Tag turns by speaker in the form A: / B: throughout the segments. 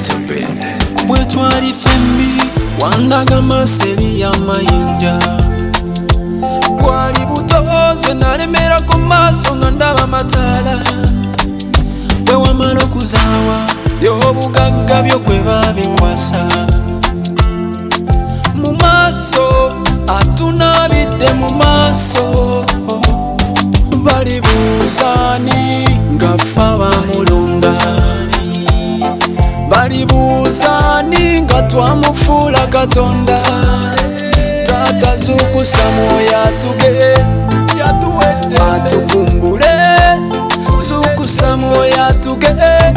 A: bwe twali fembi wandaga maseri y'amayinja bwali butoze nalemera ku maaso nga ndaba mataala bwe wamala okuzaawa by'obugagga byo kwe babikwasa mu maaso atunabidde mu maaso balibuuzaani nga ffe abamulonda balibuuzaani nga twamufuula katonda taata zuukusa mwoyo atuge atukumbule zuukusa mwoyo atuge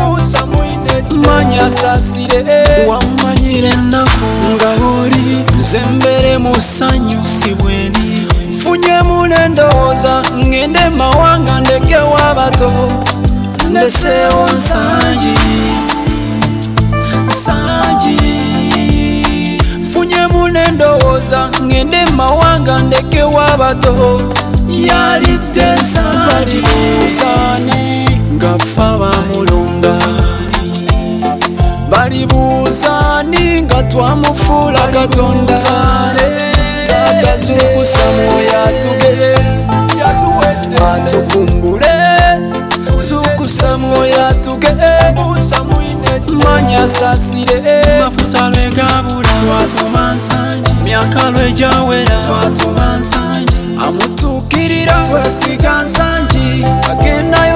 A: manya saasire wammanyire ennaku nga oli nze mbere mu ssanyu si bweni nfunyemu n'endowooza ngende mawanga ndekewo abato ndeseewo nsangi nfunyemu n'endowooza ngende mawanga ndekewo abato yalidde ensangi balibuuzaani nga ffe abamulonda balibuuzaani nga twamufuula katonda taata zuukusa mwoyo atuge atukumbule zuukusa mwoyo atuge manya saasire mafuta lwe gabula twatuma nsangi myaka lwe gyawera twatuma nsangi amutuukirira twesiga nsangi agenda